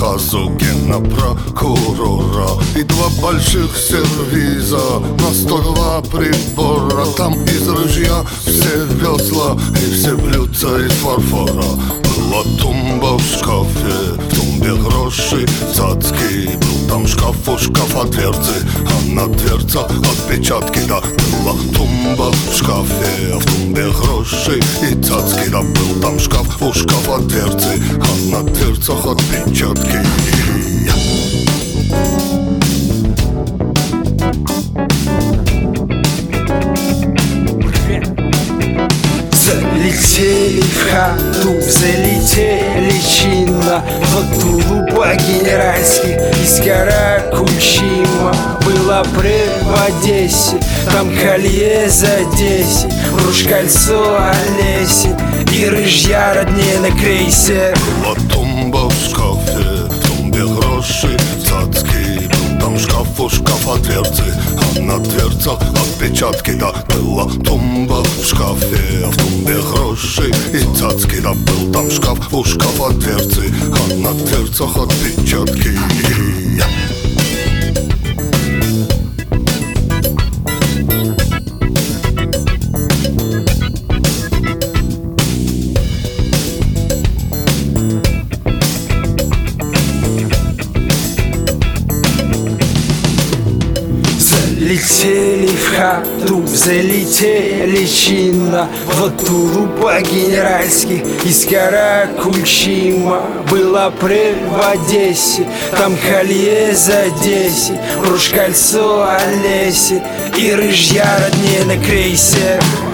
заказу генпрокурора. И два больших сервиза, на 102 прибора. Там из ружья все весла и все блюдца из фарфора. Была тумба в шкафе, в тумбе гроши цацки. Был там шкаф, у шкафа дверцы, а на дверцах отпечатки. Да, была тумба в шкафе, а в тумбе гроши и цацки. Да, был там шкаф, у шкафа дверцы, а на дверцах отпечатки. Залетели в хату, залетели чинно в Тулу по-генеральски из Каракульчима. Был апрель в Одессе, там колье за 10, бруш-кольцо Олеси и рыжья роднее на крейсер. Была тумба в шкафе, в тумбе гроши цацки. Был там шкаф, у шкафа дверцы, а на дверцах отпечатки. Да, была тумба в шкафе, а в тумбе гроши и цацки. Да, был там шкаф, у шкафа дверцы, а на дверцах отпечатки. Залетели в хату, залетели чинно в Тулу по-генеральски из Каракульчима. Был апрель в Одессе, там колье за 10, бруш-кольцо Олеси и рыжья роднее на крейсер.